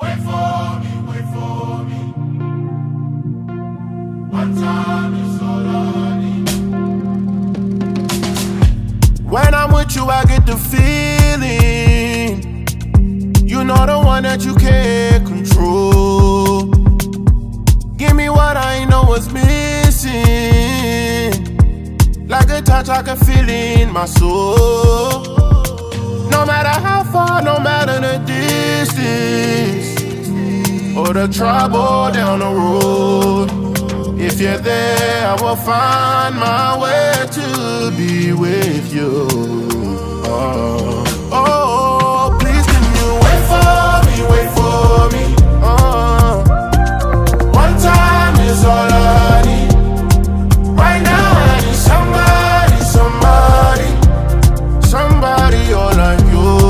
Wait for me, wait for me. One time is all I need. When I'm with you, I get the feeling. You know the one that you can't control. Give me what I ain't know was missing. Like a touch, I can feel in my soul. No matter how far, no matter the distance or the trouble down the road, if you're there, I will find my way to be with you. Oh, please can you wait for me, wait for me. One time is all I need. Right now I need somebody all like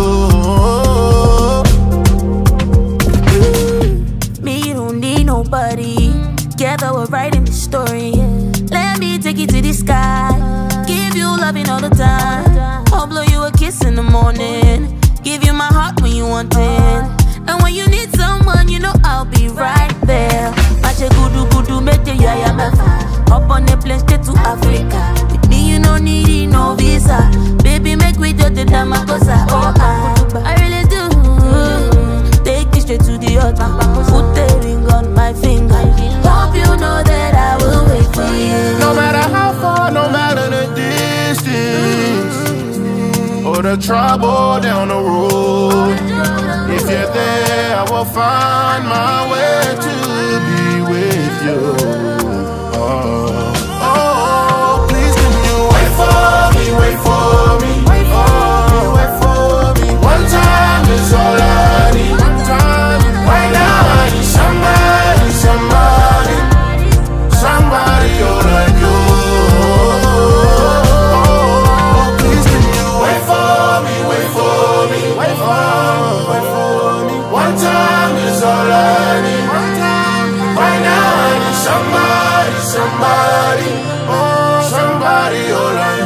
you. Me, you don't need nobody. Together we're writing the story. Let me take you to the sky. Give you loving all the time. I'll blow you a kiss in the morning. Give you my heart when you want it. And when you need someone, you know I'll be right there. Mache gudu gudu mete yaya mefa. Hop on the plane straight to Africa. With me you no need no visa. Baby make we do the damagosa. Oh I really do. Take you straight to the altar. Put the ring on my finger. Hope you know that I will wait for you. No matter how far, no matter the distance or the trouble down the road, if you're there, I will find my way to be with you. Oh, please can you wait for me, wait for me. Wait for me. One time is all I need. Right now I need somebody all like you. Oh, please can you wait for me, wait for me. One time is all I need. Right now I need somebody all like you.